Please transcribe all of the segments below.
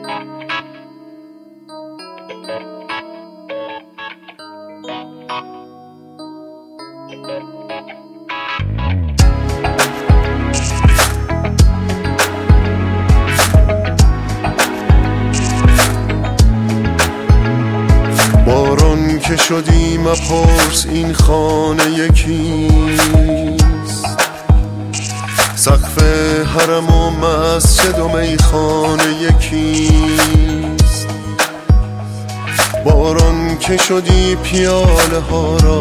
باران که شدی مپرس این خانه یکیست، سقف حرم و مسجد و میخانه یکیست. باران که شدی پیاله ها را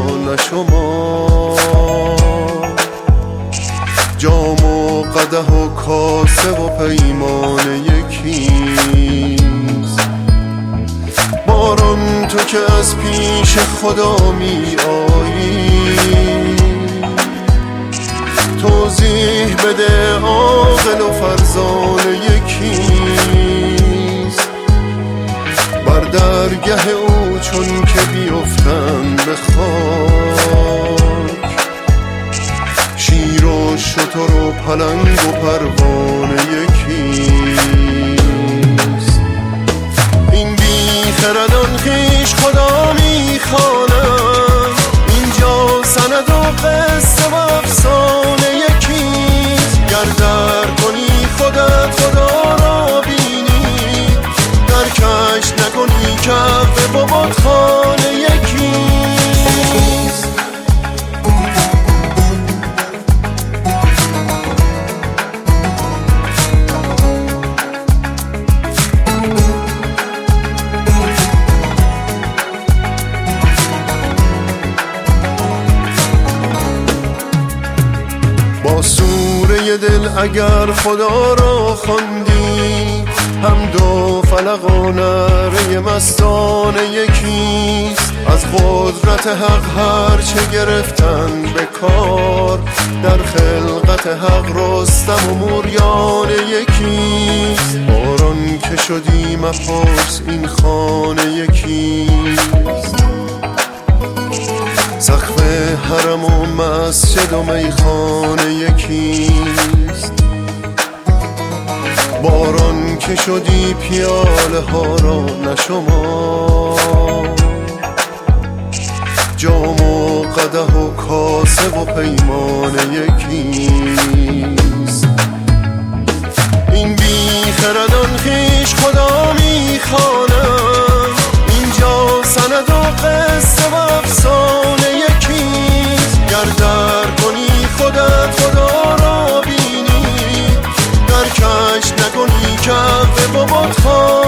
نشمار، جام و قدح و کاسه و پیمانه یکیست. باران تو که از پیش خدا می آیی، توضیح بده عاقل و فرزانه یکیست. بر درگه او چون که بیفتن به خاک، شیر و شتر و پلنگ و پروانه یکیست. این بیخردان خویش خدا میخوانند، اینجا سند و قصه و افسانه یکیست. گر در کنی خودت خدا را بینی، درکش نکنی کف بابات خانه یکیست. با سوره دل اگر خدا را خواندی، حمد و فلق و نعره مستانه یکیست. از قدرت حق هر چه گرفتن به کار، در خلقت حق رستم و موریانه یکیست. باران که شدی مپرس این خانه یکیست، سقف حرم و مسجد و میخانه یکیست. باران که شدی پیاله ها را نشمار، جام و قدح و کاسه و پیمانه یکیست. این بیخردان خویش خدا میخوانند، اینجا سند و قصه و افسانه یکیست. گر در کنی خودت خدا را بینی، درکش نکنی کف بابات خانه